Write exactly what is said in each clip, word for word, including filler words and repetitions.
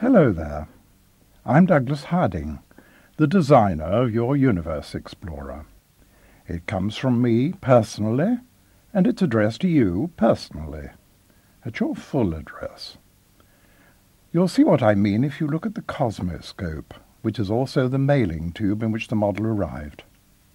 Hello there. I'm Douglas Harding, the designer of your Universe Explorer. It comes from me personally, and it's addressed to you personally, at your full address. You'll see what I mean if you look at the Cosmoscope, which is also the mailing tube in which the model arrived.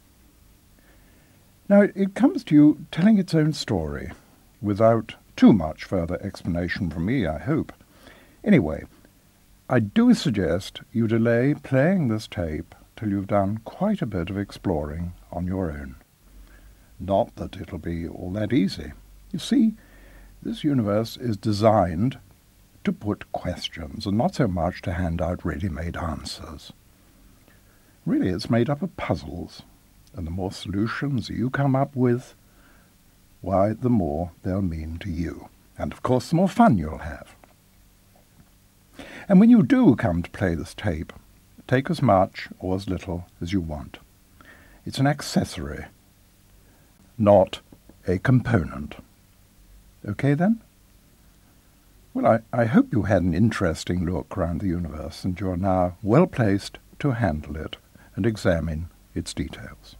Now, it, it comes to you telling its own story, without too much further explanation from me, I hope. Anyway, I do suggest you delay playing this tape till you've done quite a bit of exploring on your own. Not that it'll be all that easy. You see, this universe is designed to put questions, and not so much to hand out ready-made answers. Really, it's made up of puzzles, and the more solutions you come up with, why, the more they'll mean to you. And, of course, the more fun you'll have. And when you do come to play this tape, take as much or as little as you want. It's an accessory, not a component. Okay, then? Well, I, I hope you had an interesting look around the universe, and you're now well placed to handle it and examine its details.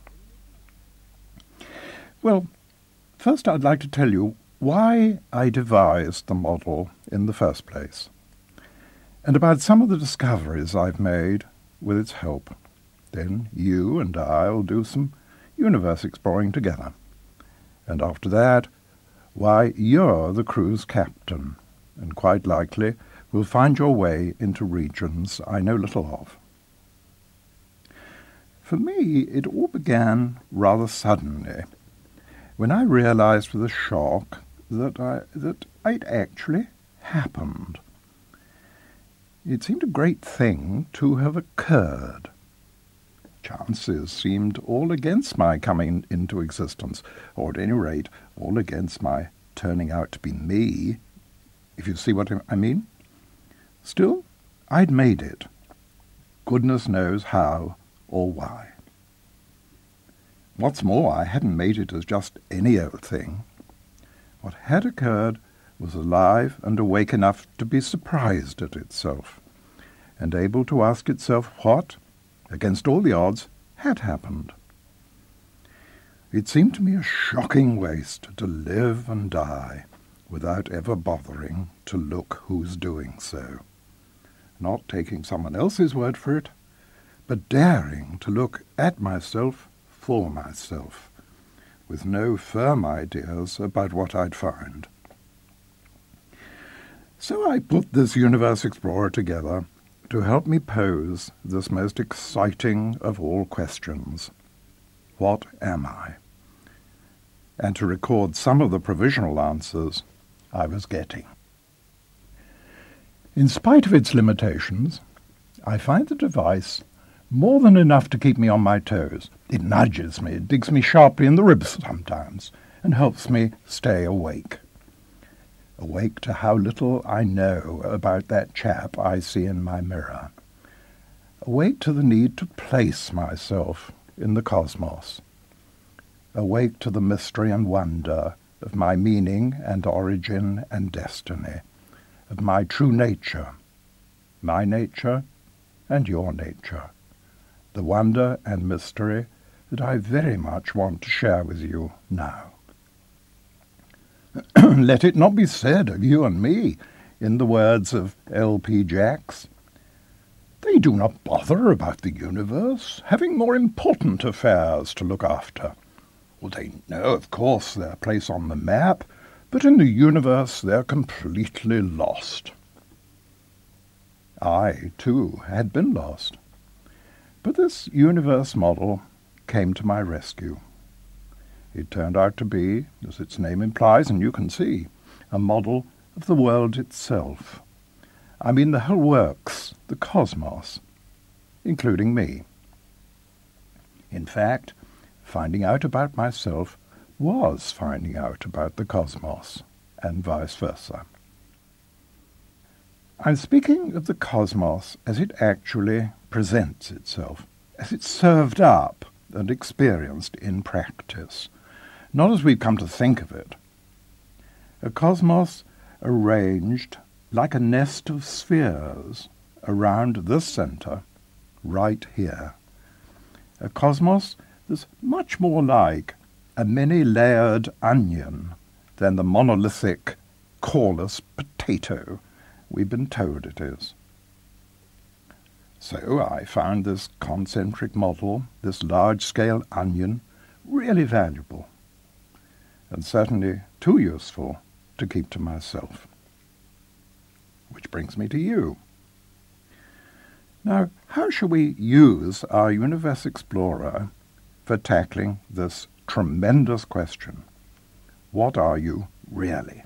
Well, first I'd like to tell you why I devised the model in the first place, and about some of the discoveries I've made with its help. Then you and I will do some universe exploring together. And after that, why you're the crew's captain, and quite likely will find your way into regions I know little of. For me, it all began rather suddenly, when I realized with a shock that I, that it actually happened. It seemed a great thing to have occurred. Chances seemed all against my coming into existence, or at any rate, all against my turning out to be me, if you see what I mean. Still, I'd made it. Goodness knows how or why. What's more, I hadn't made it as just any old thing. What had occurred was alive and awake enough to be surprised at itself, and able to ask itself what, against all the odds, had happened. It seemed to me a shocking waste to live and die without ever bothering to look who's doing so, not taking someone else's word for it, but daring to look at myself for myself, with no firm ideas about what I'd find. So I put this Universe Explorer together to help me pose this most exciting of all questions. What am I? And to record some of the provisional answers I was getting. In spite of its limitations, I find the device more than enough to keep me on my toes. It nudges me, it digs me sharply in the ribs sometimes, and helps me stay awake. Awake to how little I know about that chap I see in my mirror. Awake to the need to place myself in the cosmos. Awake to the mystery and wonder of my meaning and origin and destiny, of my true nature, my nature and your nature, the wonder and mystery that I very much want to share with you now. Let it not be said of you and me, in the words of L P Jacks, "They do not bother about the universe, having more important affairs to look after. Well, they know, of course, their place on the map, but in the universe they're completely lost." I, too, had been lost. But this universe model came to my rescue. It turned out to be, as its name implies, and you can see, a model of the world itself. I mean the whole works, the cosmos, including me. In fact, finding out about myself was finding out about the cosmos, and vice versa. I'm speaking of the cosmos as it actually presents itself, as it's served up and experienced in practice, not as we've come to think of it. A cosmos arranged like a nest of spheres around this centre, right here. A cosmos that's much more like a many-layered onion than the monolithic, coreless potato we've been told it is. So I found this concentric model, this large-scale onion, really valuable, and certainly too useful to keep to myself. Which brings me to you. Now, how shall we use our Universe Explorer for tackling this tremendous question? What are you really?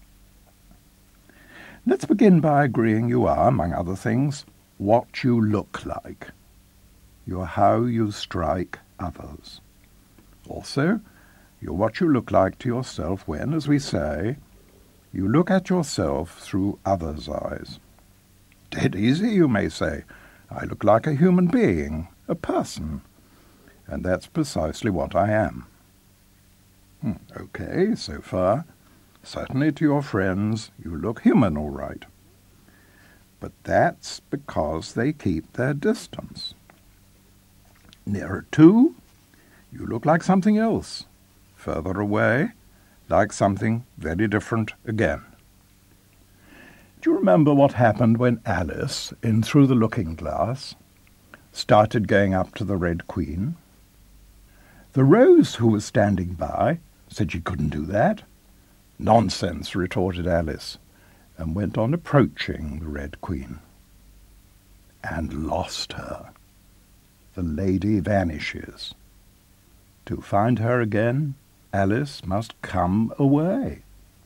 Let's begin by agreeing you are, among other things, what you look like. You're how you strike others. Also, you're what you look like to yourself when, as we say, you look at yourself through others' eyes. Dead easy, you may say. I look like a human being, a person, and that's precisely what I am. Hmm, okay, so far, certainly to your friends, you look human all right. But that's because they keep their distance. Nearer to, you look like something else. Further away, like something very different again. Do you remember what happened when Alice, in Through the Looking Glass, started going up to the Red Queen? The Rose, who was standing by, said she couldn't do that. Nonsense, retorted Alice, and went on approaching the Red Queen. And lost her. The lady vanishes. To find her again, Alice must come away.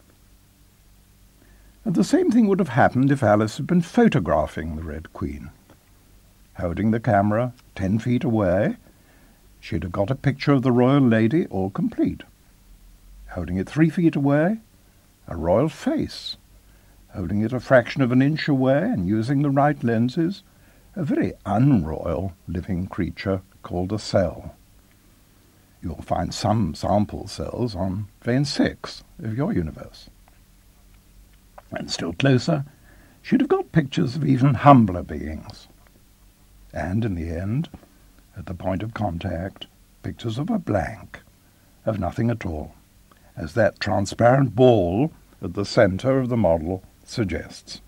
And the same thing would have happened if Alice had been photographing the Red Queen. Holding the camera ten feet away, she'd have got a picture of the royal lady all complete. Holding it three feet away, a royal face. Holding it a fraction of an inch away and using the right lenses, a very unroyal living creature called a cell. You'll find some sample cells on vein six of your universe. And still closer, she'd have got pictures of even humbler beings. And in the end, at the point of contact, pictures of a blank, of nothing at all, as that transparent ball at the centre of the model suggests.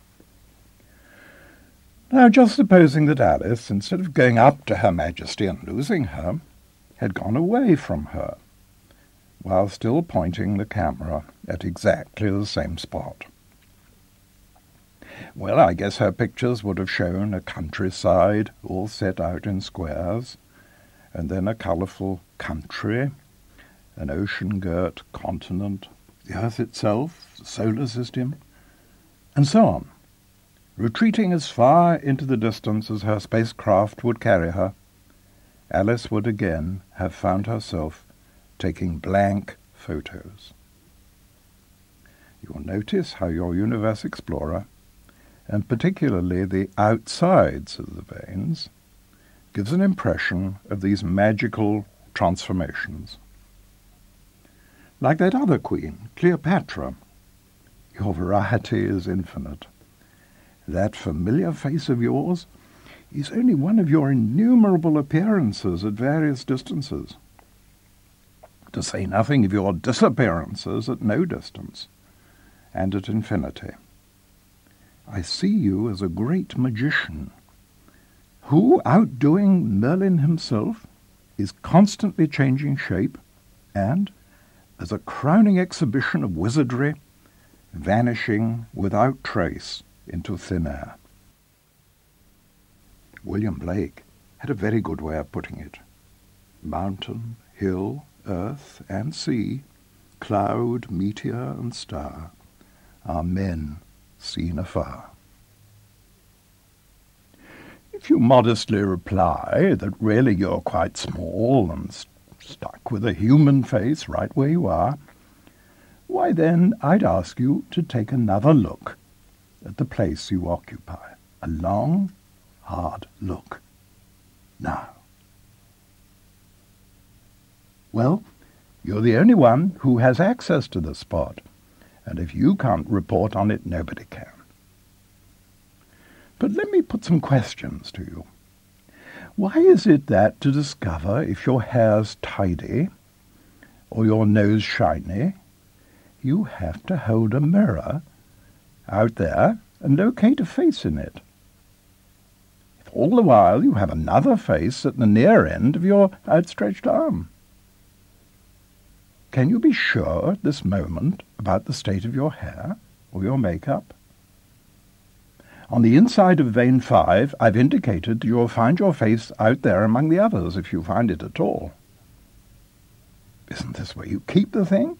Now, just supposing that Alice, instead of going up to Her Majesty and losing her, had gone away from her, while still pointing the camera at exactly the same spot. Well, I guess her pictures would have shown a countryside all set out in squares, and then a colourful country, an ocean-girt continent, the Earth itself, the solar system, and so on, retreating as far into the distance as her spacecraft would carry her. Alice would again have found herself taking blank photos. You'll notice how your Universe Explorer, and particularly the outsides of the veins, gives an impression of these magical transformations. Like that other queen, Cleopatra, your variety is infinite. That familiar face of yours is only one of your innumerable appearances at various distances, to say nothing of your disappearances at no distance, and at infinity. I see you as a great magician, who, outdoing Merlin himself, is constantly changing shape, and, as a crowning exhibition of wizardry, vanishing without trace into thin air. William Blake had a very good way of putting it. Mountain, hill, earth, and sea, cloud, meteor, and star are men seen afar. If you modestly reply that really you're quite small and st- stuck with a human face right where you are, why then I'd ask you to take another look at the place you occupy. A long, hard look. Now. Well, you're the only one who has access to the spot, and if you can't report on it, nobody can. But let me put some questions to you. Why is it that to discover if your hair's tidy or your nose shiny, you have to hold a mirror out there and locate a face in it? If all the while you have another face at the near end of your outstretched arm. Can you be sure at this moment about the state of your hair or your makeup? On the inside of vein five, I've indicated that you'll find your face out there among the others, if you find it at all. Isn't this where you keep the thing?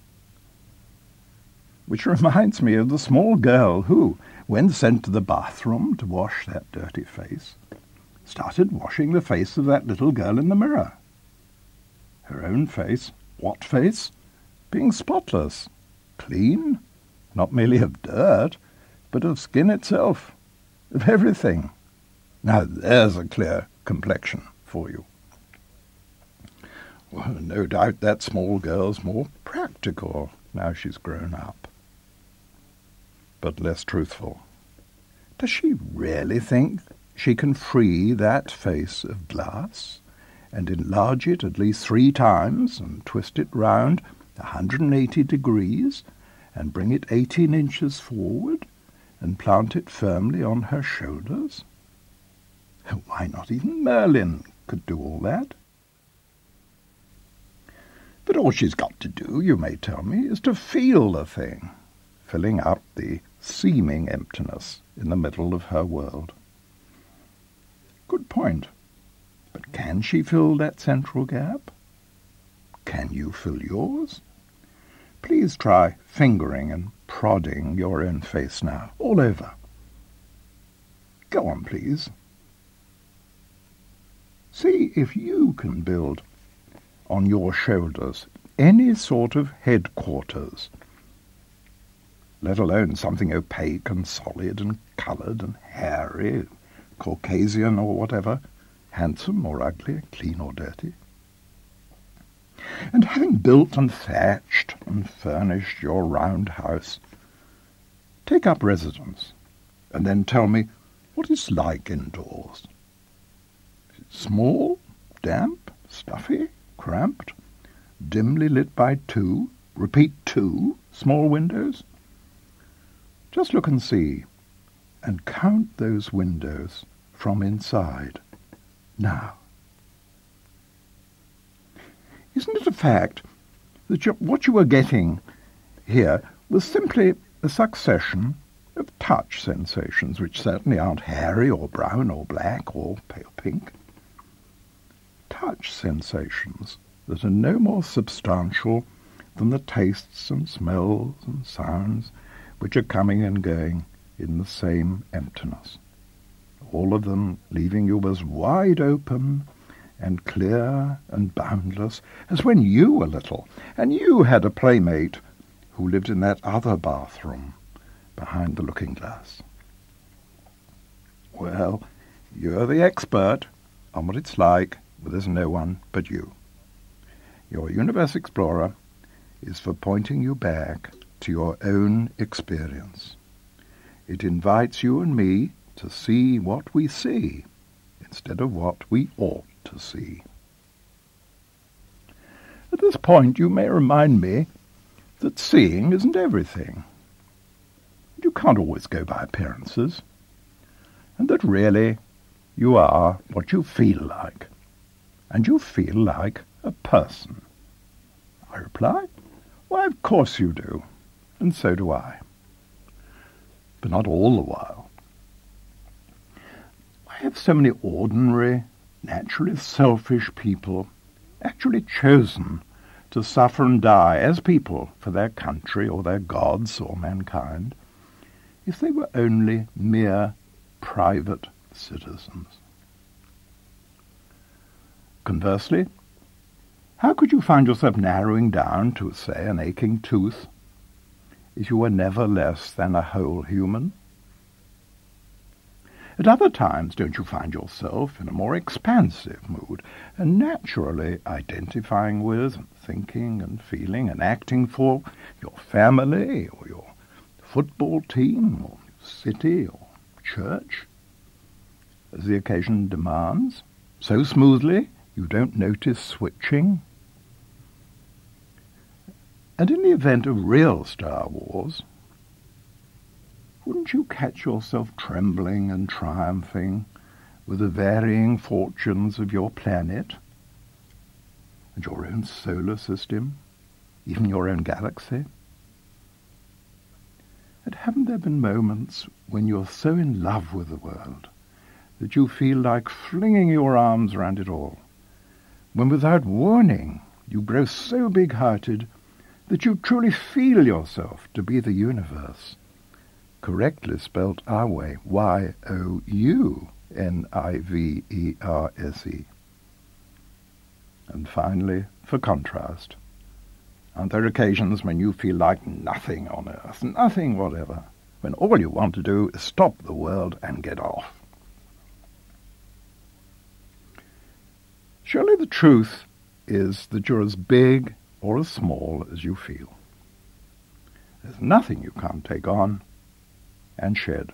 Which reminds me of the small girl who, when sent to the bathroom to wash that dirty face, started washing the face of that little girl in the mirror. Her own face, what face? Being spotless, clean, not merely of dirt, but of skin itself, of everything. Now there's a clear complexion for you. Well, no doubt that small girl's more practical now she's grown up, but less truthful. Does she really think she can free that face of glass and enlarge it at least three times and twist it round one hundred eighty degrees and bring it eighteen inches forward and plant it firmly on her shoulders? Why, not even Merlin could do all that. But all she's got to do, you may tell me, is to feel the thing, filling up the seeming emptiness in the middle of her world. Good point. But can she fill that central gap? Can you fill yours? Please try fingering and prodding your own face now, all over. Go on, please. See if you can build on your shoulders any sort of headquarters, let alone something opaque and solid and coloured and hairy, Caucasian or whatever, handsome or ugly, clean or dirty. And having built and thatched and furnished your round house, take up residence, and then tell me what it's like indoors. Is it small, damp, stuffy, cramped, dimly lit by two, repeat two, small windows? Just look and see, and count those windows from inside. Now, isn't it a fact that you, what you were getting here was simply a succession of touch sensations, which certainly aren't hairy or brown or black or pale pink? Touch sensations that are no more substantial than the tastes and smells and sounds which are coming and going in the same emptiness, all of them leaving you as wide open and clear and boundless as when you were little, and you had a playmate who lived in that other bathroom behind the looking-glass. Well, you're the expert on what it's like where there's no one but you. Your Universe Explorer is for pointing you back to your own experience. It invites you and me to see what we see instead of what we ought to see. At this point you may remind me that seeing isn't everything. You can't always go by appearances, and that really you are what you feel like, and you feel like a person. I reply, why, of course you do, and so do I. But not all the while. Why have so many ordinary, naturally selfish people actually chosen to suffer and die as people for their country or their gods or mankind if they were only mere private citizens? Conversely, how could you find yourself narrowing down to, say, an aching tooth if you were never less than a whole human? At other times, don't you find yourself in a more expansive mood, and naturally identifying with, and thinking and feeling and acting for your family or your football team or city or church? as the occasion demands, so smoothly you don't notice switching? And in the event of real Star Wars, wouldn't you catch yourself trembling and triumphing with the varying fortunes of your planet and your own solar system, even your own galaxy? And haven't there been moments when you're so in love with the world that you feel like flinging your arms round it all, when without warning you grow so big-hearted that you truly feel yourself to be the universe, correctly spelt our way, Y O U N I V E R S E. And finally, for contrast, aren't there occasions when you feel like nothing on earth, nothing whatever, when all you want to do is stop the world and get off? Surely the truth is that you're as big or as small as you feel. There's nothing you can't take on and shed.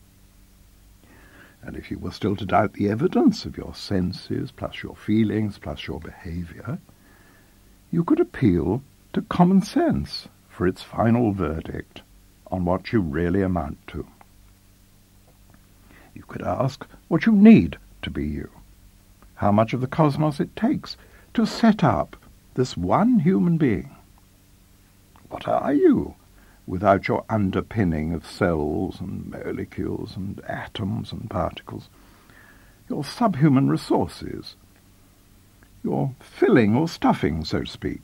And if you were still to doubt the evidence of your senses, plus your feelings, plus your behaviour, you could appeal to common sense for its final verdict on what you really amount to. You could ask what you need to be you, how much of the cosmos it takes to set up this one human being. What are you without your underpinning of cells and molecules and atoms and particles, your subhuman resources, your filling or stuffing, so to speak?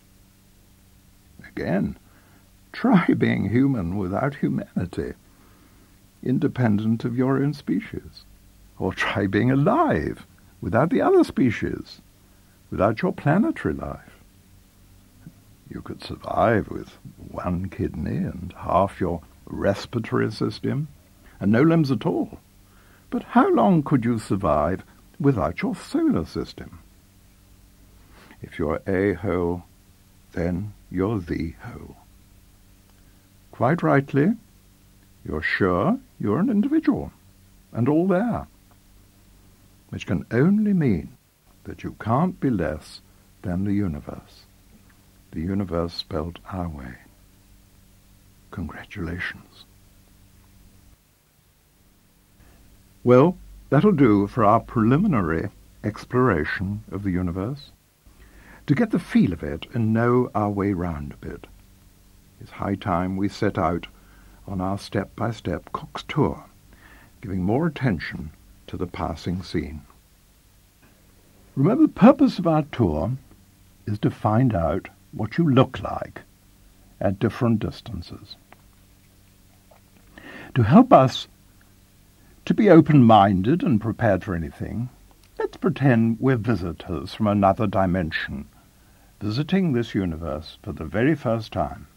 Again, try being human without humanity, independent of your own species. Or try being alive without the other species, without your planetary life. You could survive with one kidney and half your respiratory system, and no limbs at all. But how long could you survive without your solar system? If you're a whole, then you're the whole. Quite rightly, you're sure you're an individual, and all there, which can only mean that you can't be less than the universe. The universe spelled our way. Congratulations. Well, that'll do for our preliminary exploration of the universe. To get the feel of it and know our way round a bit, it's high time we set out on our step-by-step Cook's tour, giving more attention to the passing scene. Remember, the purpose of our tour is to find out what you look like at different distances. To help us to be open-minded and prepared for anything, let's pretend we're visitors from another dimension, visiting this universe for the very first time.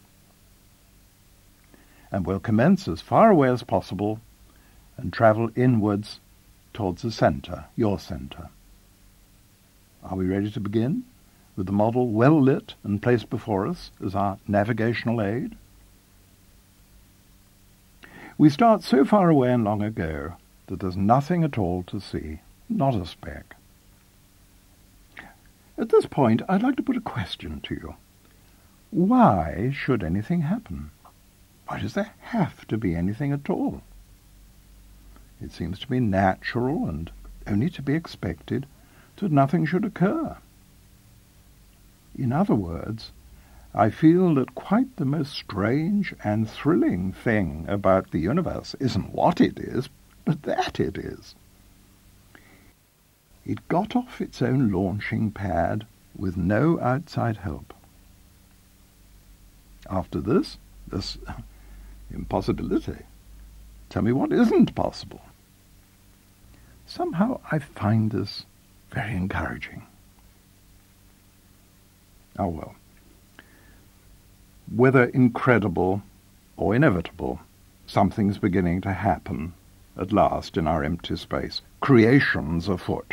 And we'll commence as far away as possible and travel inwards towards the centre, your centre. Are we ready to begin, with the model well lit and placed before us as our navigational aid? We start so far away and long ago that there's nothing at all to see, not a speck. At this point, I'd like to put a question to you. Why should anything happen? Why does there have to be anything at all? It seems to be natural and only to be expected that nothing should occur. In other words, I feel that quite the most strange and thrilling thing about the universe isn't what it is, but that it is. It got off its own launching pad with no outside help. After this, this impossibility. Tell me what isn't possible. Somehow I find this very encouraging. Oh well. Whether incredible or inevitable, something's beginning to happen at last in our empty space. Creation's afoot.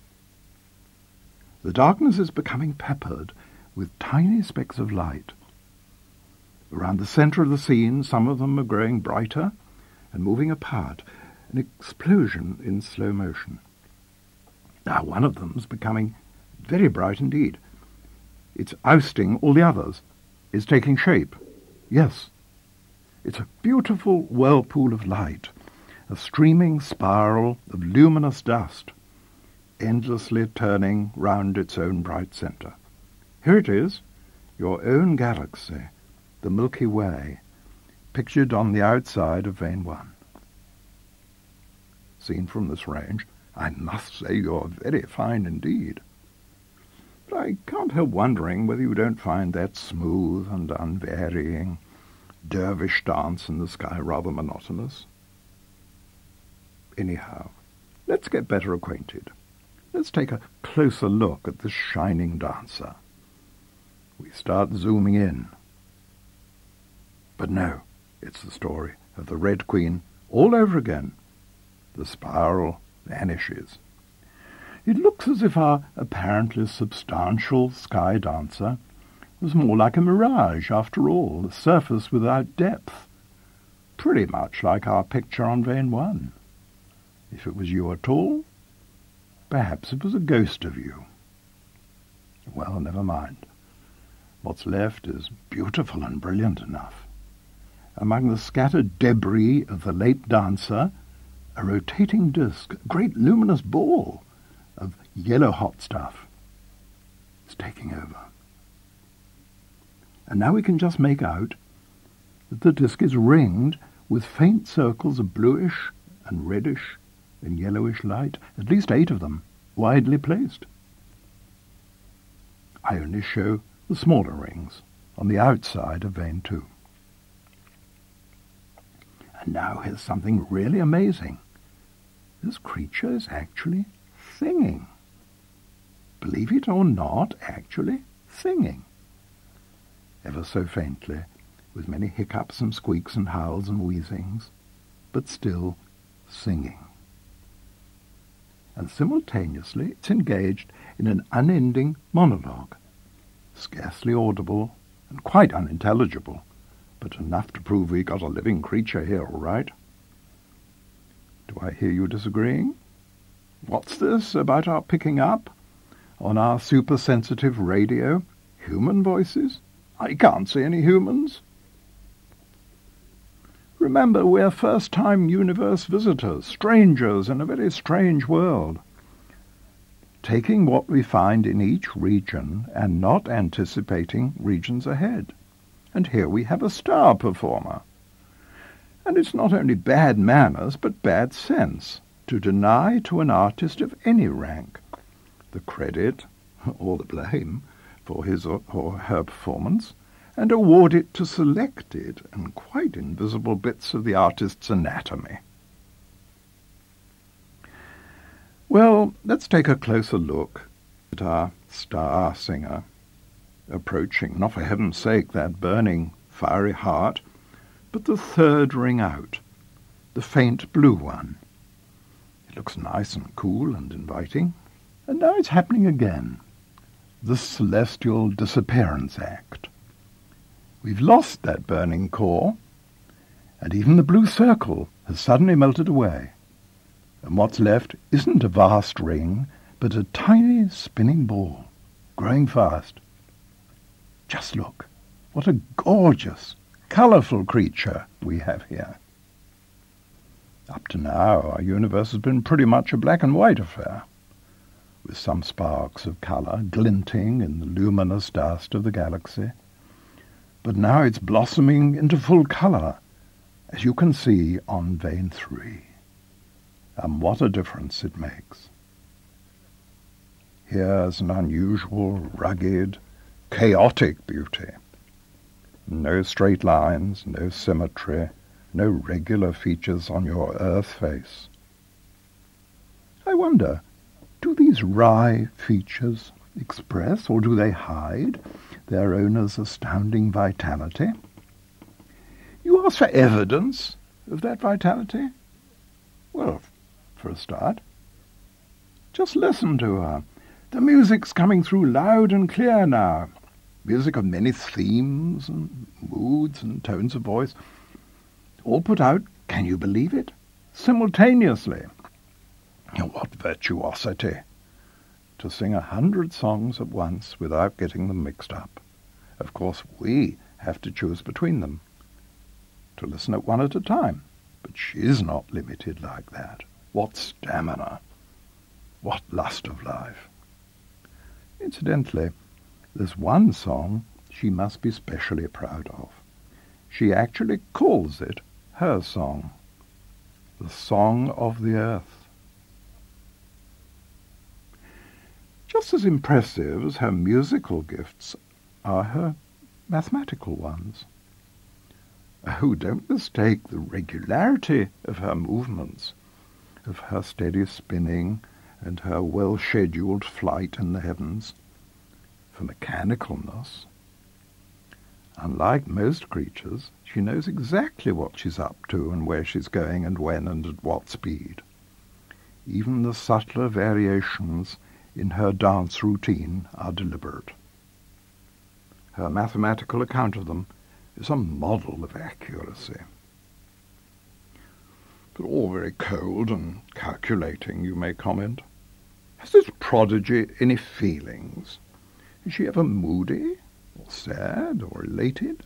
The darkness is becoming peppered with tiny specks of light. Around the centre of the scene, some of them are growing brighter and moving apart, an explosion in slow motion. Now one of them's becoming very bright indeed. It's ousting all the others. It's taking shape. Yes, it's a beautiful whirlpool of light, a streaming spiral of luminous dust, endlessly turning round its own bright centre. Here it is, your own galaxy, the Milky Way, pictured on the outside of Vane one. Seen from this range, I must say you're very fine indeed. But I can't help wondering whether you don't find that smooth and unvarying dervish dance in the sky rather monotonous. Anyhow, let's get better acquainted. Let's take a closer look at this shining dancer. We start zooming in. But no, it's the story of the Red Queen all over again. The spiral vanishes. It looks as if our apparently substantial sky dancer was more like a mirage after all, a surface without depth, pretty much like our picture on Vane one. If it was you at all, perhaps it was a ghost of you. Well, never mind. What's left is beautiful and brilliant enough. Among the scattered debris of the late dancer, a rotating disk, a great luminous ball of yellow-hot stuff, is taking over. And now we can just make out that the disk is ringed with faint circles of bluish and reddish and yellowish light, at least eight of them, widely placed. I only show the smaller rings on the outside of Vane two. And now here's something really amazing. This creature is actually singing. Believe it or not, actually singing. Ever so faintly, with many hiccups and squeaks and howls and wheezings, but still singing. And simultaneously it's engaged in an unending monologue, scarcely audible and quite unintelligible, but enough to prove we got a living creature here, all right. Do I hear you disagreeing? What's this about our picking up, on our super-sensitive radio, human voices? I can't see any humans. Remember, we're first-time universe visitors, strangers in a very strange world. Taking what we find in each region and not anticipating regions ahead. And here we have a star performer. And it's not only bad manners, but bad sense to deny to an artist of any rank the credit or the blame for his or her performance, and award it to selected and quite invisible bits of the artist's anatomy. Well, let's take a closer look at our star singer, approaching, not for heaven's sake, that burning, fiery heart, but the third ring out, the faint blue one. It looks nice and cool and inviting. And now it's happening again, the celestial disappearance act. We've lost that burning core, and even the blue circle has suddenly melted away. And what's left isn't a vast ring, but a tiny spinning ball, growing fast. Just look, what a gorgeous, colourful creature we have here. Up to now, our universe has been pretty much a black and white affair, with some sparks of colour glinting in the luminous dust of the galaxy. But now it's blossoming into full colour, as you can see on Vane three. And what a difference it makes. Here's an unusual, rugged, chaotic beauty. No straight lines, no symmetry, no regular features on your Earth face. I wonder, do these wry features express, or do they hide, their owner's astounding vitality? You ask for evidence of that vitality? Well, for a start, just listen to her. The music's coming through loud and clear now. Music of many themes and moods and tones of voice, all put out, can you believe it, simultaneously. What virtuosity! To sing a hundred songs at once without getting them mixed up. Of course, we have to choose between them, to listen at one at a time. But she's not limited like that. What stamina! What lust of life! Incidentally, there's one song she must be specially proud of. She actually calls it her song, the Song of the Earth. Just as impressive as her musical gifts are her mathematical ones. Oh, don't mistake the regularity of her movements, of her steady spinning and her well-scheduled flight in the heavens, for mechanicalness. Unlike most creatures, she knows exactly what she's up to and where she's going and when and at what speed. Even the subtler variations in her dance routine are deliberate. Her mathematical account of them is a model of accuracy. But all very cold and calculating, you may comment. Has this prodigy any feelings? Is she ever moody, or sad, or elated?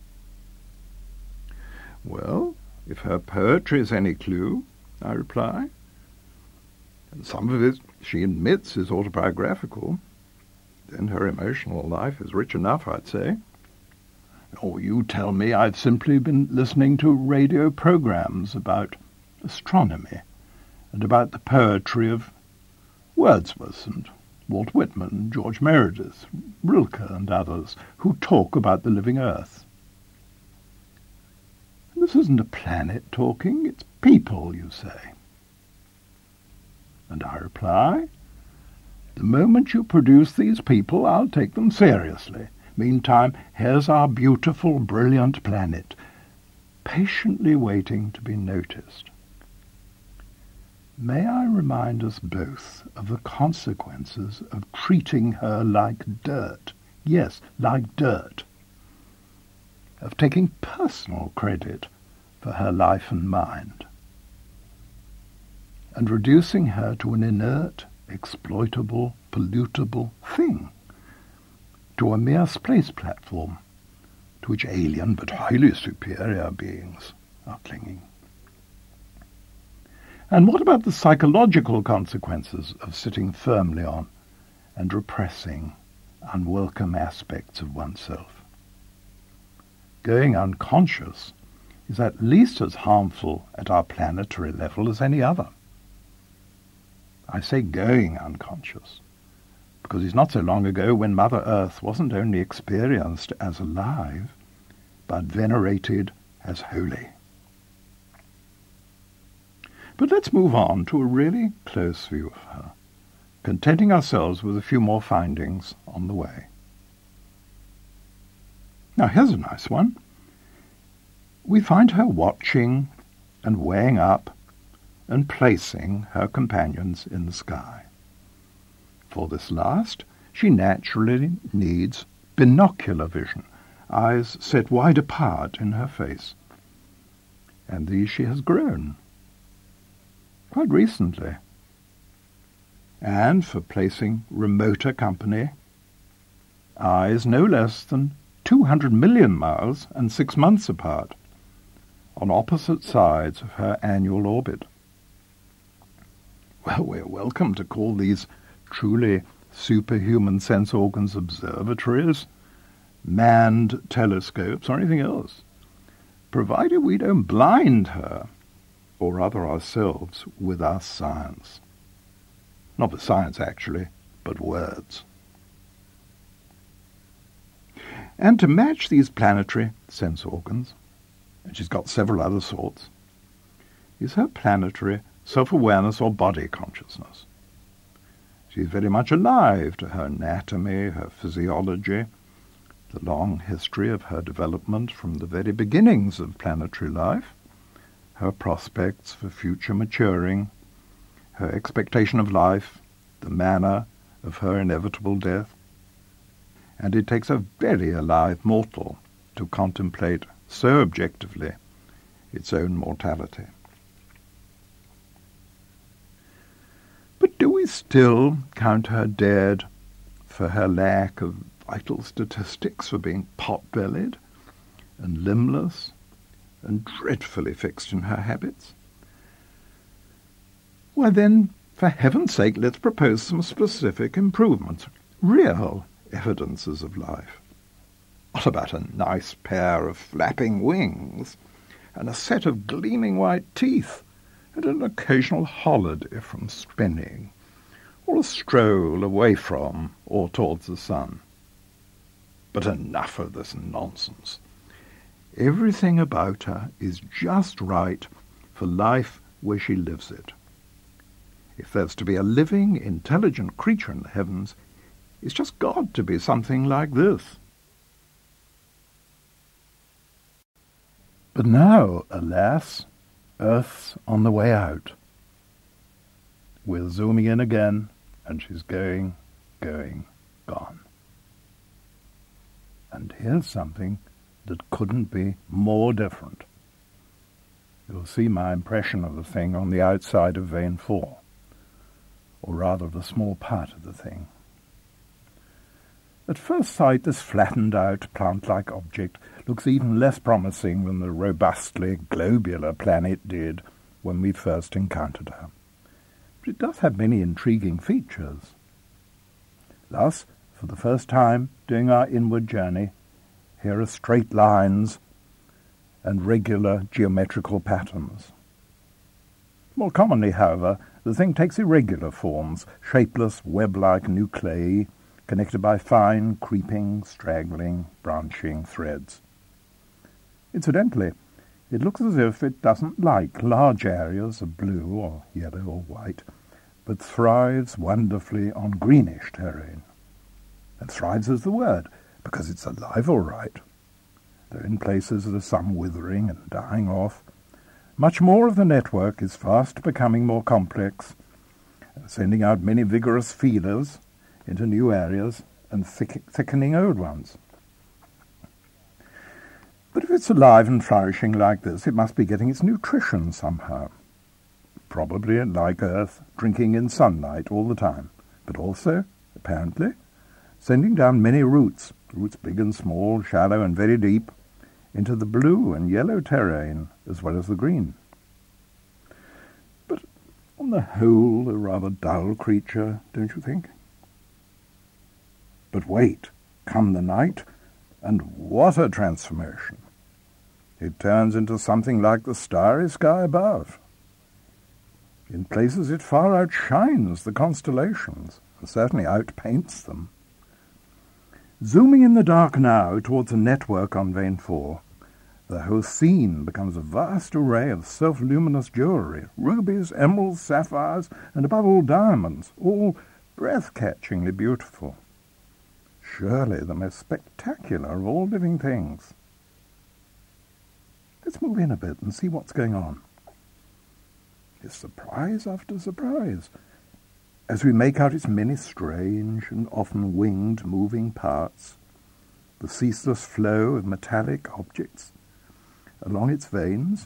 Well, if her poetry is any clue, I reply, and some of it she admits is autobiographical, then her emotional life is rich enough, I'd say. Or you tell me I've simply been listening to radio programs about astronomy and about the poetry of Wordsworth and Walt Whitman, George Meredith, Rilke and others, who talk about the living earth. And this isn't a planet talking, it's people, you say. And I reply, the moment you produce these people, I'll take them seriously. Meantime, here's our beautiful, brilliant planet, patiently waiting to be noticed. May I remind us both of the consequences of treating her like dirt, yes, like dirt, of taking personal credit for her life and mind, and reducing her to an inert, exploitable, pollutable thing, to a mere space platform to which alien but highly superior beings are clinging. And what about the psychological consequences of sitting firmly on and repressing unwelcome aspects of oneself? Going unconscious is at least as harmful at our planetary level as any other. I say going unconscious, because it's not so long ago when Mother Earth wasn't only experienced as alive, but venerated as holy. But let's move on to a really close view of her, contenting ourselves with a few more findings on the way. Now here's a nice one. We find her watching and weighing up and placing her companions in the sky. For this last, she naturally needs binocular vision, eyes set wide apart in her face. And these she has grown, quite recently. And for placing remoter company, eyes no less than two hundred million miles and six months apart, on opposite sides of her annual orbit. Well, we're welcome to call these truly superhuman sense organs observatories, manned telescopes, or anything else, provided we don't blind her, or rather ourselves, with our science. Not with science, actually, but words. And to match these planetary sense organs, and she's got several other sorts, is her planetary self-awareness or body consciousness. She's very much alive to her anatomy, her physiology, the long history of her development from the very beginnings of planetary life, her prospects for future maturing, her expectation of life, the manner of her inevitable death. And it takes a very alive mortal to contemplate so objectively its own mortality. we still count her dead for her lack of vital statistics, for being pot-bellied and limbless and dreadfully fixed in her habits? Why then, for heaven's sake, let's propose some specific improvements, real evidences of life. What about a nice pair of flapping wings, and a set of gleaming white teeth, and an occasional holiday from spinning, or a stroll away from or towards the sun? But enough of this nonsense. Everything about her is just right for life where she lives it. If there's to be a living, intelligent creature in the heavens, it's just got to be something like this. But now, alas, Earth's on the way out. We're zooming in again, and she's going, going, gone. And here's something that couldn't be more different. You'll see my impression of the thing on the outside of Vane four, or rather the small part of the thing. At first sight, this flattened-out, plant-like object looks even less promising than the robustly globular planet did when we first encountered her. But it does have many intriguing features. Thus, for the first time during our inward journey, here are straight lines and regular geometrical patterns. More commonly, however, the thing takes irregular forms, shapeless, web-like nuclei, connected by fine, creeping, straggling, branching threads. Incidentally, it looks as if it doesn't like large areas of blue or yellow or white, but thrives wonderfully on greenish terrain. And thrives is the word, because it's alive all right. Though in places there's some withering and dying off, much more of the network is fast becoming more complex, sending out many vigorous feelers into new areas and thick, thickening old ones. But if it's alive and flourishing like this, it must be getting its nutrition somehow. Probably, like Earth, drinking in sunlight all the time, but also, apparently, sending down many roots, roots big and small, shallow and very deep, into the blue and yellow terrain as well as the green. But on the whole, a rather dull creature, don't you think? But wait, come the night, and what a transformation! It turns into something like the starry sky above. In places it far outshines the constellations, and certainly outpaints them. Zooming in the dark now towards a network on Vane four, the whole scene becomes a vast array of self-luminous jewellery, rubies, emeralds, sapphires, and above all diamonds, all breath-catchingly beautiful. Surely the most spectacular of all living things. Let's move in a bit and see what's going on. It's surprise after surprise, as we make out its many strange and often winged moving parts, the ceaseless flow of metallic objects along its veins,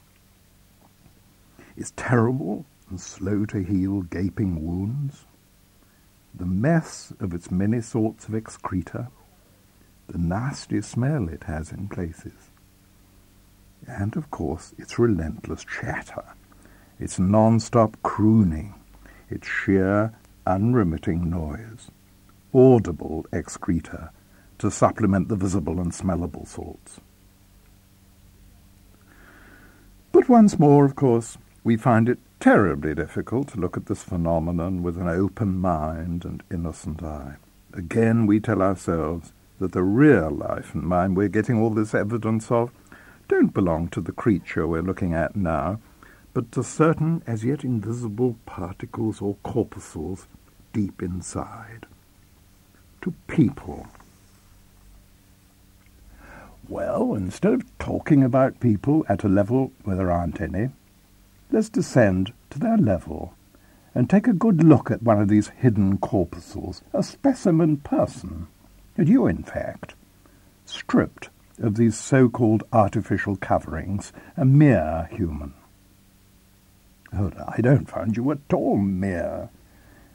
its terrible and slow to heal gaping wounds, the mess of its many sorts of excreta, the nasty smell it has in places, and, of course, its relentless chatter, its non-stop crooning, its sheer, unremitting noise, audible excreta to supplement the visible and smellable sorts. But once more, of course, we find it terribly difficult to look at this phenomenon with an open mind and innocent eye. Again, we tell ourselves that the real life and mind we're getting all this evidence of don't belong to the creature we're looking at now, but to certain as yet invisible particles or corpuscles deep inside. To people. Well, instead of talking about people at a level where there aren't any, let's descend to their level and take a good look at one of these hidden corpuscles, a specimen person, and you, in fact, stripped of these so-called artificial coverings, a mere human. Oh, I don't find you at all mere.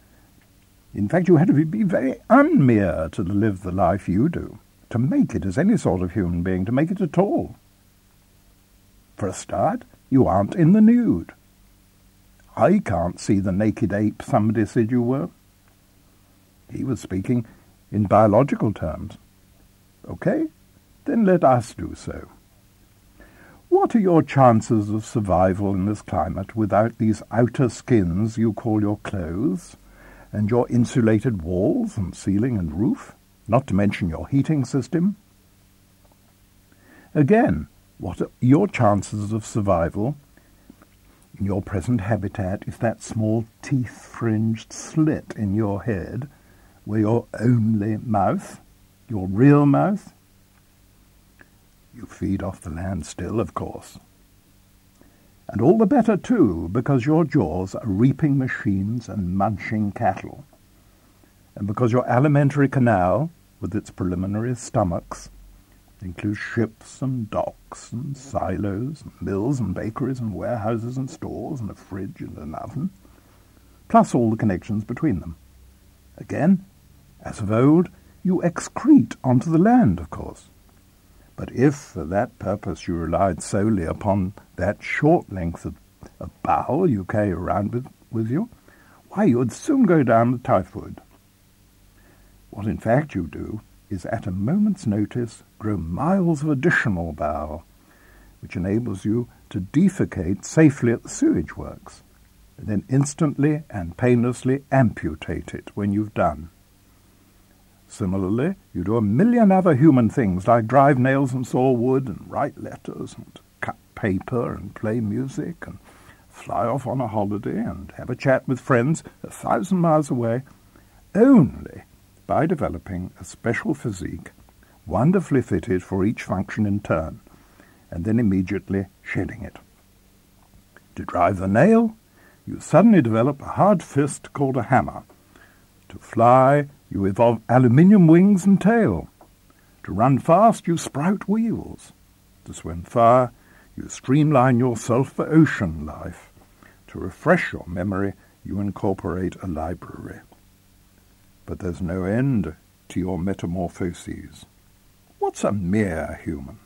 In fact, you had to be very un-mere to live the life you do, to make it as any sort of human being, to make it at all. For a start, you aren't in the nude. I can't see the naked ape somebody said you were. He was speaking in biological terms. Okay? Then let us do so. What are your chances of survival in this climate without these outer skins you call your clothes, and your insulated walls and ceiling and roof, not to mention your heating system? Again, what are your chances of survival in your present habitat if that small teeth-fringed slit in your head were your only mouth, your real mouth? You feed off the land still, of course. And all the better, too, because your jaws are reaping machines and munching cattle, and because your alimentary canal, with its preliminary stomachs, includes ships and docks and silos and mills and bakeries and warehouses and stores and a fridge and an oven, plus all the connections between them. Again, as of old, you excrete onto the land, of course. But if for that purpose you relied solely upon that short length of, of bowel you carry around with, with you, why, you would soon go down with typhoid. What in fact you do is at a moment's notice grow miles of additional bowel, which enables you to defecate safely at the sewage works, and then instantly and painlessly amputate it when you've done. Similarly, you do a million other human things, like drive nails and saw wood and write letters and cut paper and play music and fly off on a holiday and have a chat with friends a thousand miles away, only by developing a special physique wonderfully fitted for each function in turn, and then immediately shedding it. To drive the nail, you suddenly develop a hard fist called a hammer. To fly, you evolve aluminium wings and tail. To run fast, you sprout wheels. To swim far, you streamline yourself for ocean life. To refresh your memory, you incorporate a library. But there's no end to your metamorphoses. What's a mere human?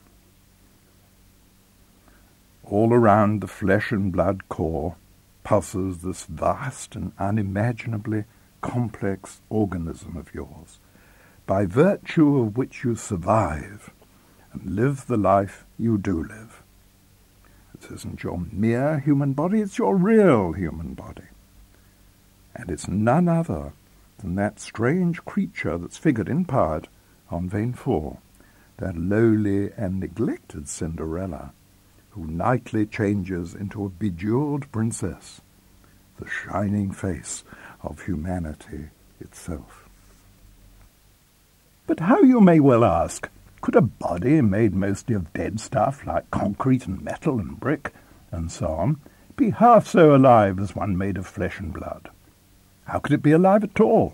All around the flesh and blood core pulses this vast and unimaginably complex organism of yours, by virtue of which you survive and live the life you do live. This isn't your mere human body, it's your real human body. And it's none other than that strange creature that's figured in part on Vein four, that lowly and neglected Cinderella, who nightly changes into a bejeweled princess, the shining face of humanity itself. But how, you may well ask, could a body made mostly of dead stuff like concrete and metal and brick and so on be half so alive as one made of flesh and blood? How could it be alive at all?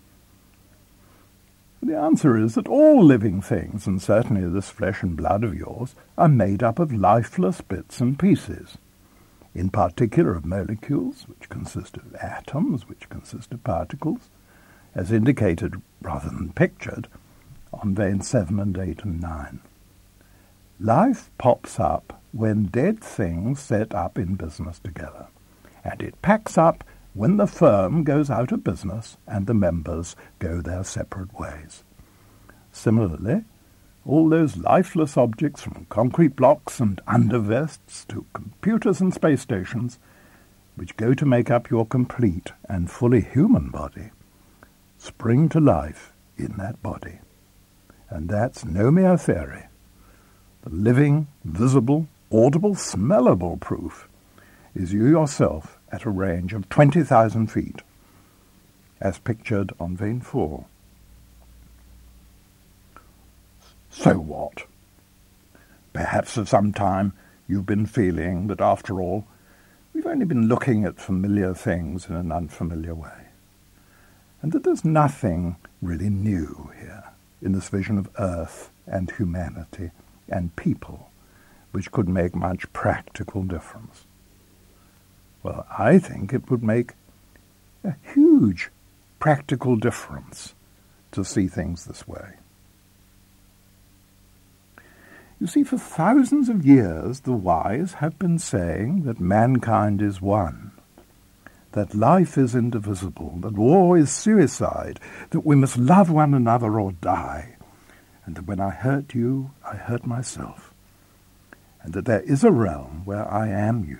The answer is that all living things, and certainly this flesh and blood of yours, are made up of lifeless bits and pieces, in particular of molecules, which consist of atoms, which consist of particles, as indicated rather than pictured on veins seven and eight and nine. Life pops up when dead things set up in business together, and it packs up when the firm goes out of business and the members go their separate ways. Similarly, all those lifeless objects, from concrete blocks and undervests to computers and space stations, which go to make up your complete and fully human body, spring to life in that body. And that's no mere theory. The living, visible, audible, smellable proof is you yourself at a range of twenty thousand feet, as pictured on vein four. So what? Perhaps for some time you've been feeling that, after all, we've only been looking at familiar things in an unfamiliar way, and that there's nothing really new here in this vision of Earth and humanity and people which could make much practical difference. Well, I think it would make a huge practical difference to see things this way. You see, for thousands of years the wise have been saying that mankind is one, that life is indivisible, that war is suicide, that we must love one another or die, and that when I hurt you, I hurt myself, and that there is a realm where I am you.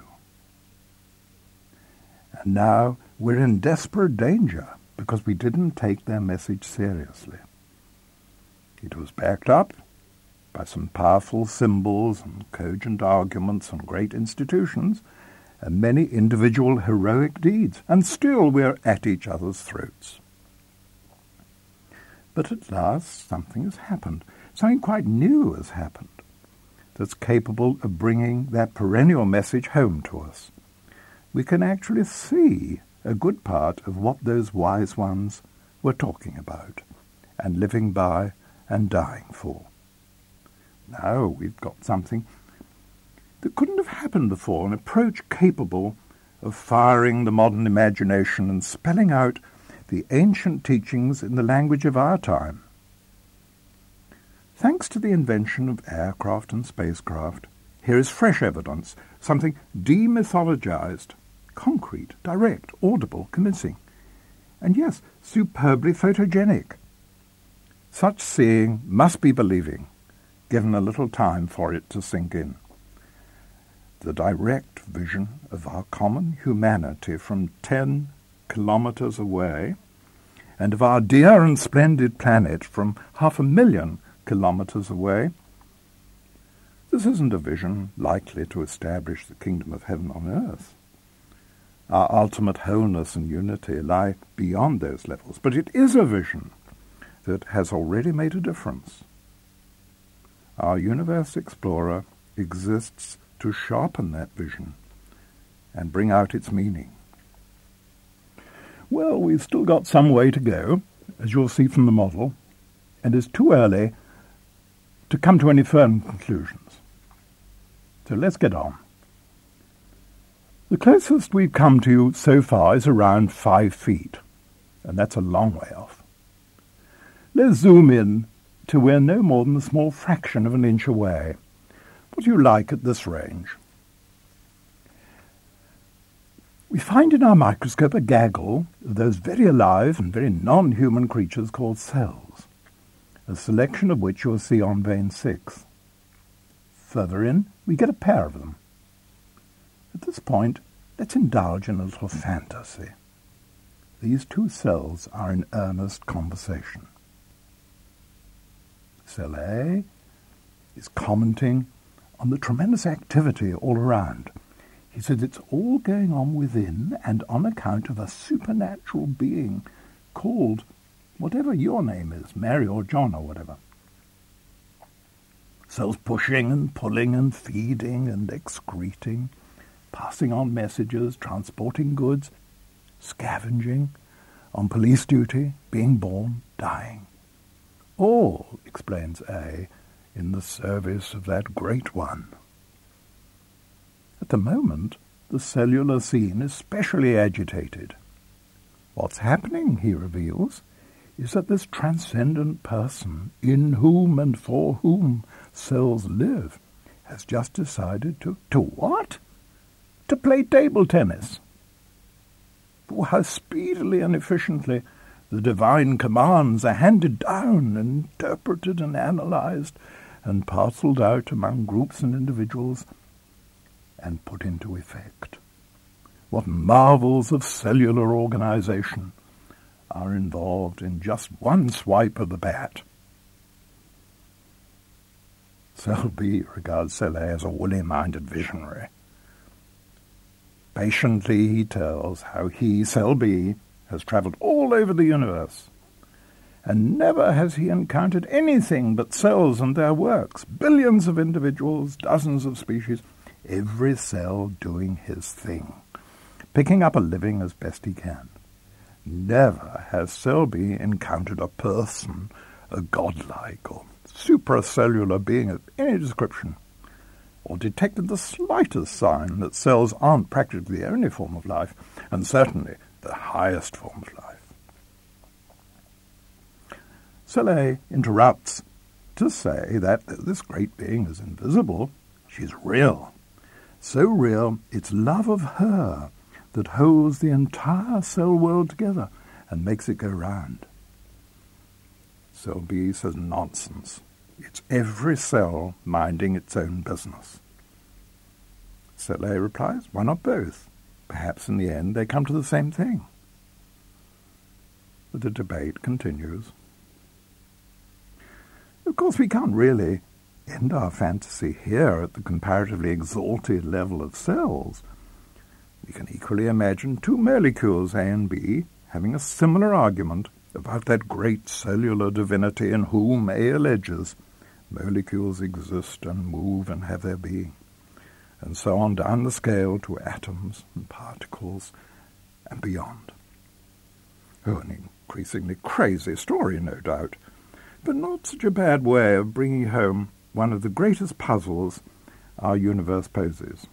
And now we're in desperate danger because we didn't take their message seriously. It was backed up by some powerful symbols and cogent arguments and great institutions, and many individual heroic deeds, and still we're at each other's throats. But at last something has happened, something quite new has happened, that's capable of bringing that perennial message home to us. We can actually see a good part of what those wise ones were talking about, and living by and dying for. Now we've got something that couldn't have happened before, an approach capable of firing the modern imagination and spelling out the ancient teachings in the language of our time. Thanks to the invention of aircraft and spacecraft, here is fresh evidence, something demythologized, concrete, direct, audible, convincing, and yes, superbly photogenic. Such seeing must be believing, given a little time for it to sink in. The direct vision of our common humanity from ten kilometers away, and of our dear and splendid planet from half a million kilometers away. This isn't a vision likely to establish the kingdom of heaven on earth. Our ultimate wholeness and unity lie beyond those levels, but it is a vision that has already made a difference. Our universe explorer exists to sharpen that vision and bring out its meaning. Well, we've still got some way to go, as you'll see from the model, and it's too early to come to any firm conclusions. So let's get on. The closest we've come to so far is around five feet, and that's a long way off. Let's zoom in till we're no more than a small fraction of an inch away. What do you like at this range? We find in our microscope a gaggle of those very alive and very non-human creatures called cells, a selection of which you'll see on vein six. Further in, we get a pair of them. At this point, let's indulge in a little fantasy. These two cells are in earnest conversation. Cell A is commenting on the tremendous activity all around. He says it's all going on within and on account of a supernatural being called whatever your name is, Mary or John or whatever. Cells pushing and pulling and feeding and excreting, passing on messages, transporting goods, scavenging, on police duty, being born, dying. All, explains A, in the service of that great one. At the moment, the cellular scene is specially agitated. What's happening, he reveals, is that this transcendent person, in whom and for whom cells live, has just decided to... To what? To play table tennis. For how speedily and efficiently the divine commands are handed down, interpreted and analyzed, and parceled out among groups and individuals, and put into effect. What marvels of cellular organization are involved in just one swipe of the bat. Cell B regards Cell A as a woolly-minded visionary. Patiently he tells how he, Cell B, has travelled all over the universe, and never has he encountered anything but cells and their works, billions of individuals, dozens of species, every cell doing his thing, picking up a living as best he can. Never has Cell B encountered a person, a godlike or supracellular being of any description, or detected the slightest sign that cells aren't practically the only form of life, and certainly the highest form of life. Selet interrupts to say that though this great being is invisible, she's real. So real, it's love of her that holds the entire cell world together and makes it go round. Cell B says nonsense. It's every cell minding its own business. Cell A replies, why not both? Perhaps in the end they come to the same thing. But the debate continues. Of course, we can't really end our fantasy here at the comparatively exalted level of cells. We can equally imagine two molecules, A and B, having a similar argument about that great cellular divinity in whom A alleges molecules exist and move and have their being, and so on down the scale to atoms and particles and beyond. Oh, an increasingly crazy story, no doubt, but not such a bad way of bringing home one of the greatest puzzles our universe poses.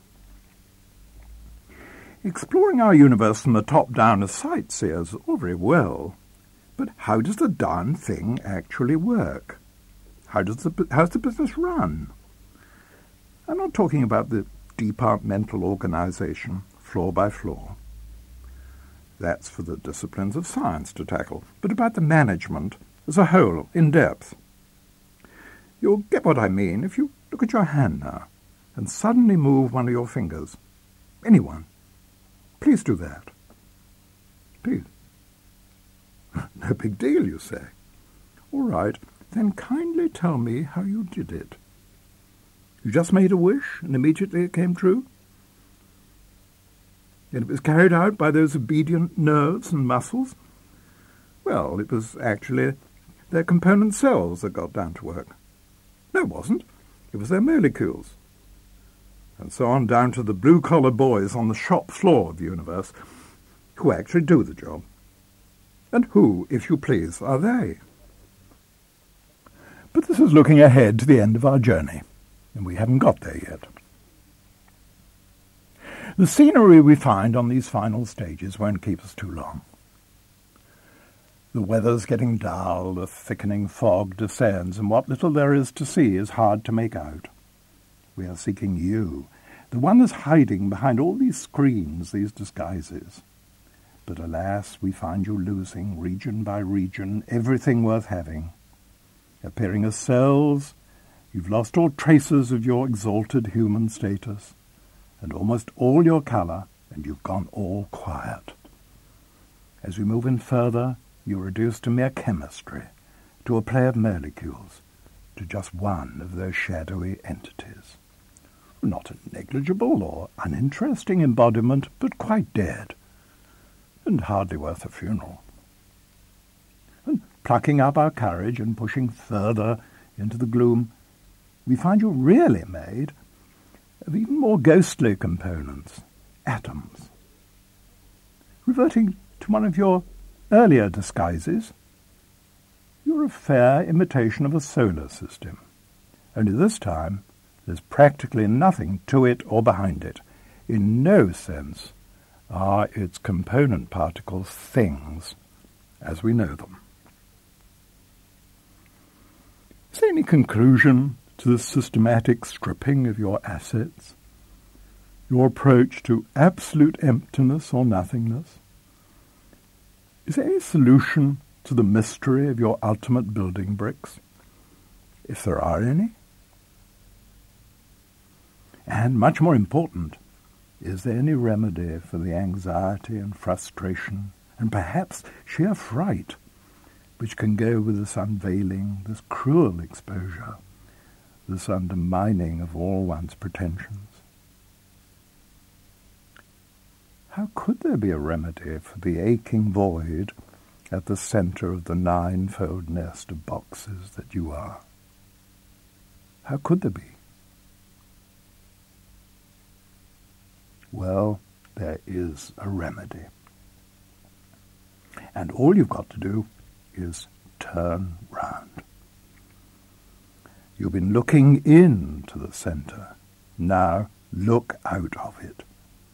Exploring our universe from the top down as sightseers is all very well, but how does the darn thing actually work? How does the how's the business run? I'm not talking about the departmental organization, floor by floor. That's for the disciplines of science to tackle, but about the management as a whole, in depth. You'll get what I mean if you look at your hand now and suddenly move one of your fingers. Anyone. Please do that. Please. No big deal, you say. All right, then kindly tell me how you did it. You just made a wish and immediately it came true? And it was carried out by those obedient nerves and muscles? Well, it was actually their component cells that got down to work. No, it wasn't. It was their molecules. And so on down to the blue-collar boys on the shop floor of the universe who actually do the job. And who, if you please, are they? But this is looking ahead to the end of our journey, and we haven't got there yet. The scenery we find on these final stages won't keep us too long. The weather's getting dull, the thickening fog descends, and what little there is to see is hard to make out. We are seeking you, the one that's hiding behind all these screens, these disguises. But alas, we find you losing, region by region, everything worth having. Appearing as cells, you've lost all traces of your exalted human status, and almost all your colour, and you've gone all quiet. As we move in further, you're reduced to mere chemistry, to a play of molecules, to just one of those shadowy entities. Not a negligible or uninteresting embodiment, but quite dead, and hardly worth a funeral. And plucking up our courage and pushing further into the gloom, we find you really made of even more ghostly components, atoms. Reverting to one of your earlier disguises, you're a fair imitation of a solar system, only this time there's practically nothing to it or behind it. In no sense are its component particles things as we know them. Is there any conclusion to this systematic stripping of your assets, your approach to absolute emptiness or nothingness? Is there any solution to the mystery of your ultimate building bricks, if there are any? And much more important, is there any remedy for the anxiety and frustration and perhaps sheer fright which can go with this unveiling, this cruel exposure, this undermining of all one's pretensions? How could there be a remedy for the aching void at the centre of the ninefold nest of boxes that you are? How could there be? Well, there is a remedy. And all you've got to do is turn round. You've been looking into the centre. Now look out of it.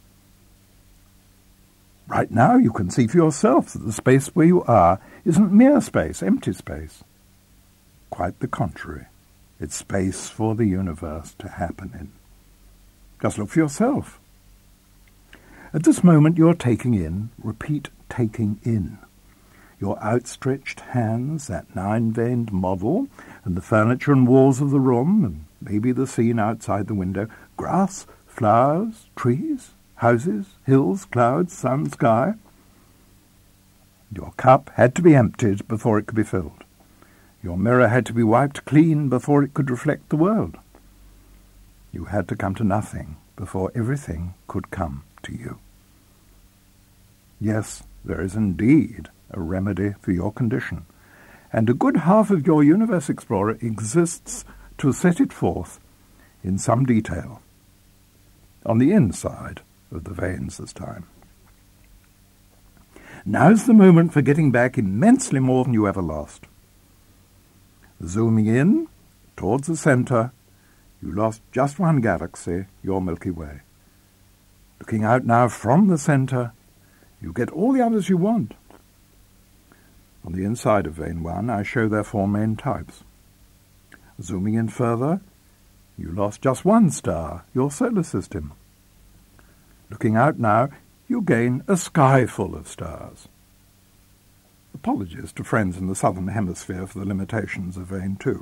Right now you can see for yourself that the space where you are isn't mere space, empty space. Quite the contrary. It's space for the universe to happen in. Just look for yourself. At this moment you're taking in, repeat taking in, your outstretched hands, that nine-veined model, and the furniture and walls of the room, and maybe the scene outside the window, grass, flowers, trees, houses, hills, clouds, sun, sky. Your cup had to be emptied before it could be filled. Your mirror had to be wiped clean before it could reflect the world. You had to come to nothing before everything could come to you. Yes, there is indeed a remedy for your condition, and a good half of your Universe Explorer exists to set it forth in some detail, on the inside of the veins this time. Now's the moment for getting back immensely more than you ever lost. Zooming in towards the centre, you lost just one galaxy, your Milky Way. Looking out now from the centre, you get all the others you want. On the inside of vein one, I show their four main types. Zooming in further, you lost just one star, your solar system. Looking out now, you gain a sky full of stars. Apologies to friends in the southern hemisphere for the limitations of vein two.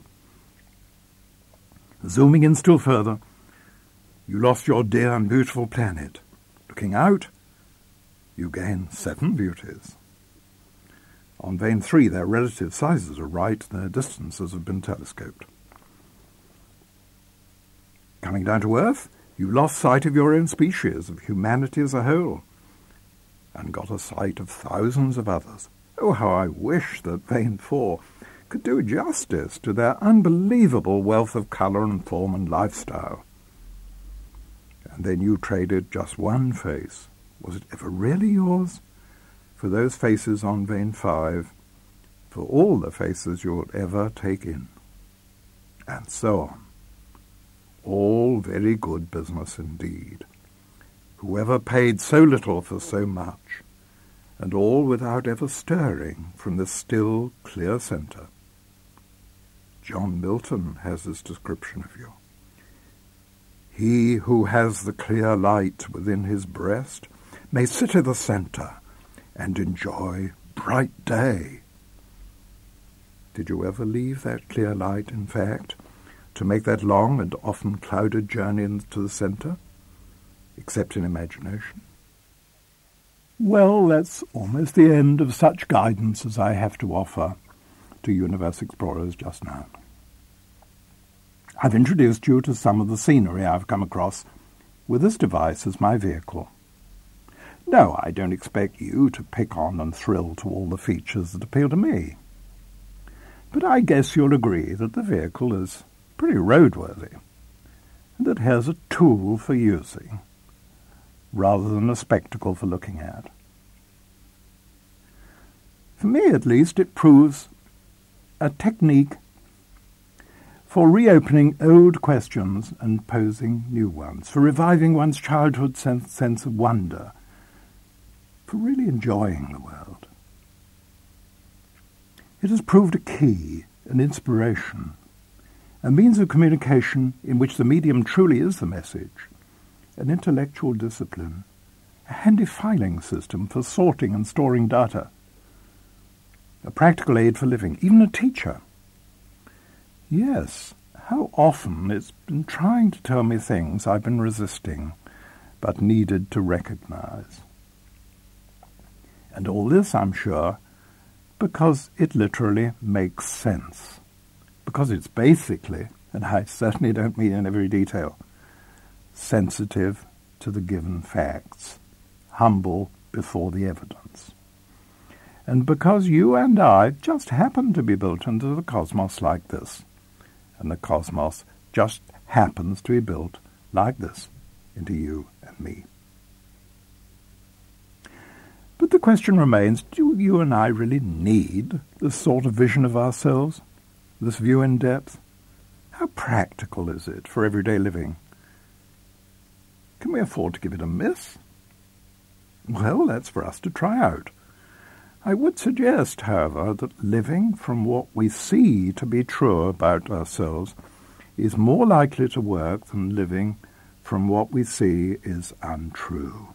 Zooming in still further, you lost your dear and beautiful planet. Looking out, you gain seven beauties. On vein three, their relative sizes are right, their distances have been telescoped. Coming down to Earth, you lost sight of your own species, of humanity as a whole, and got a sight of thousands of others. Oh, how I wish that vein four could do justice to their unbelievable wealth of colour and form and lifestyle. And then you traded just one face. Was it ever really yours? For those faces on vein five, for all the faces you'll ever take in, and so on. All very good business indeed. Whoever paid so little for so much, and all without ever stirring from the still, clear centre. John Milton has this description of you. He who has the clear light within his breast may sit at the centre and enjoy bright day. Did you ever leave that clear light, in fact, to make that long and often clouded journey into the centre, except in imagination? Well, that's almost the end of such guidance as I have to offer to Universe Explorers just now. I've introduced you to some of the scenery I've come across with this device as my vehicle. No, I don't expect you to pick on and thrill to all the features that appeal to me. But I guess you'll agree that the vehicle is pretty roadworthy, and that here's a tool for using, rather than a spectacle for looking at. For me, at least, it proves a technique for reopening old questions and posing new ones, for reviving one's childhood sense, sense of wonder, for really enjoying the world. It has proved a key, an inspiration, a means of communication in which the medium truly is the message, an intellectual discipline, a handy filing system for sorting and storing data, a practical aid for living, even a teacher. Yes, how often it's been trying to tell me things I've been resisting, but needed to recognize. And all this, I'm sure, because it literally makes sense. Because it's basically, and I certainly don't mean in every detail, sensitive to the given facts, humble before the evidence. And because you and I just happen to be built into the cosmos like this, and the cosmos just happens to be built like this into you and me. But the question remains, do you and I really need this sort of vision of ourselves, this view in depth? How practical is it for everyday living? Can we afford to give it a miss? Well, that's for us to try out. I would suggest, however, that living from what we see to be true about ourselves is more likely to work than living from what we see is untrue.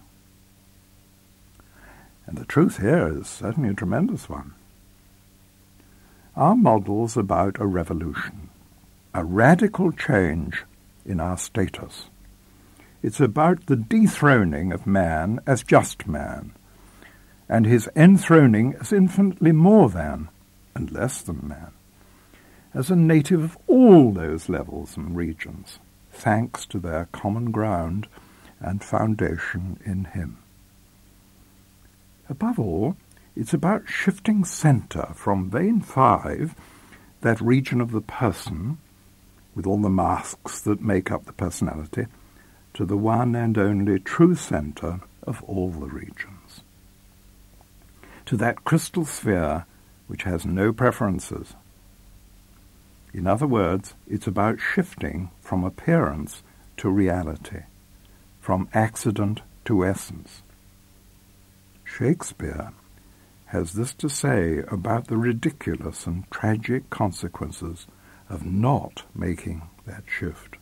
And the truth here is certainly a tremendous one. Our model's about a revolution, a radical change in our status. It's about the dethroning of man as just man, and his enthroning as infinitely more than and less than man, as a native of all those levels and regions, thanks to their common ground and foundation in him. Above all, it's about shifting centre from vein five, that region of the person, with all the masks that make up the personality, to the one and only true centre of all the regions, to that crystal sphere which has no preferences. In other words, it's about shifting from appearance to reality, from accident to essence. Shakespeare has this to say about the ridiculous and tragic consequences of not making that shift.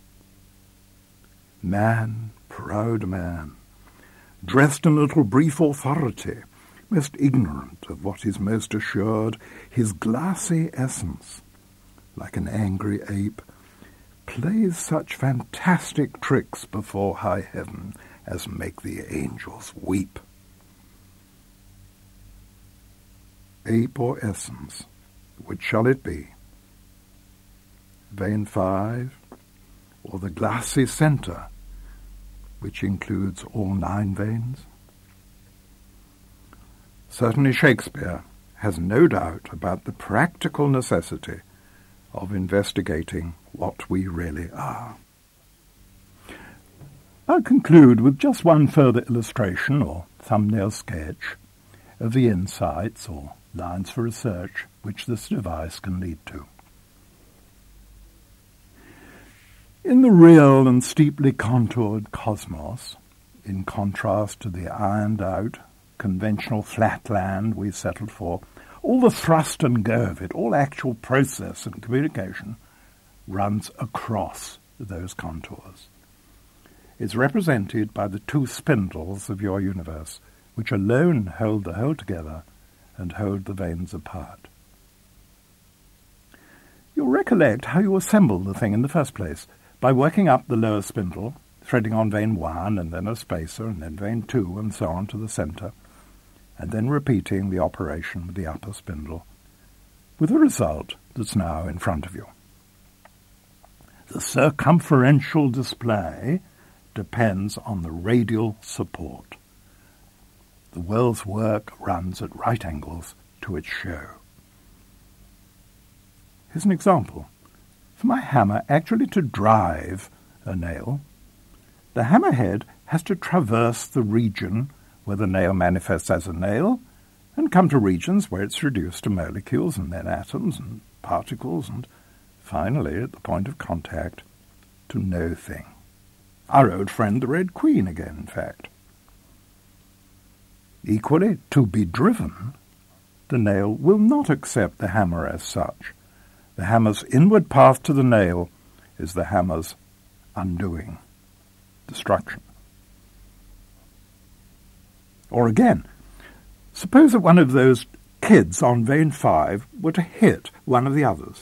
Man, proud man, dressed in little brief authority, most ignorant of what is most assured, his glassy essence, like an angry ape, plays such fantastic tricks before high heaven as make the angels weep. Ape or essence, which shall it be? Vein five, or the glassy centre, which includes all nine veins? Certainly Shakespeare has no doubt about the practical necessity of investigating what we really are. I'll conclude with just one further illustration or thumbnail sketch of the insights or lines for research which this device can lead to. In the real and steeply contoured cosmos, in contrast to the ironed-out, conventional flat land we've settled for, all the thrust and go of it, all actual process and communication, runs across those contours. It's represented by the two spindles of your universe, which alone hold the whole together and hold the veins apart. You'll recollect how you assembled the thing in the first place, by working up the lower spindle, threading on vein one and then a spacer and then vein two and so on to the centre, and then repeating the operation with the upper spindle, with a result that's now in front of you. The circumferential display depends on the radial support. The world's work runs at right angles to its show. Here's an example. For my hammer actually to drive a nail, the hammerhead has to traverse the region where the nail manifests as a nail and come to regions where it's reduced to molecules and then atoms and particles and finally, at the point of contact, to no thing. Our old friend the Red Queen again, in fact. Equally, to be driven, the nail will not accept the hammer as such. The hammer's inward path to the nail is the hammer's undoing, destruction. Or again, suppose that one of those kids on vein five were to hit one of the others.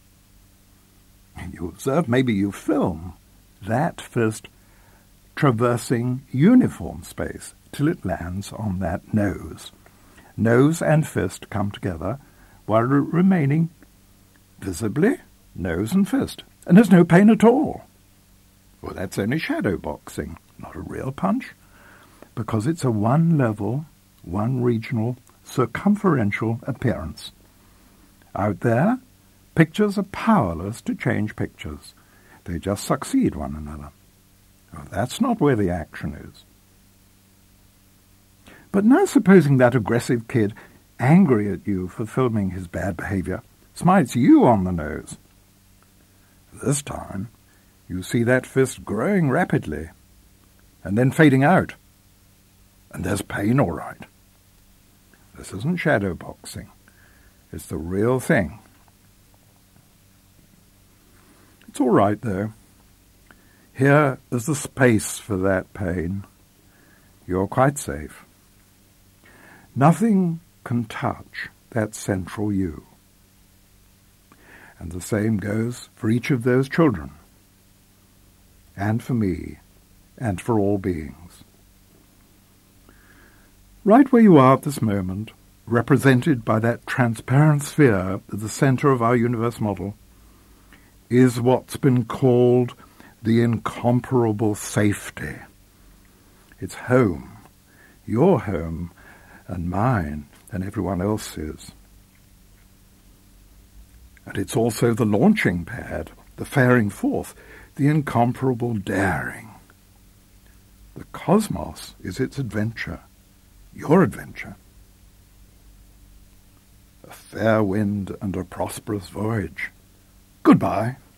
You observe, maybe you film, that fist traversing uniform space till it lands on that nose. Nose and fist come together while remaining visibly nose and fist, and there's no pain at all. Well, that's only shadow boxing, not a real punch, because it's a one-level, one-regional, circumferential appearance. Out there, pictures are powerless to change pictures. They just succeed one another. Well, that's not where the action is. But now supposing that aggressive kid, angry at you for filming his bad behavior, smites you on the nose. This time, you see that fist growing rapidly, and then fading out. And there's pain, all right. This isn't shadow boxing. It's the real thing. It's all right, though. Here is the space for that pain. You're quite safe. Nothing can touch that central you. And the same goes for each of those children, and for me, and for all beings. Right where you are at this moment, represented by that transparent sphere at the center of our universe model, is what's been called the incomparable safety. It's home, your home, and mine, and everyone else's. And it's also the launching pad, the faring forth, the incomparable daring. The cosmos is its adventure, your adventure. A fair wind and a prosperous voyage. Goodbye.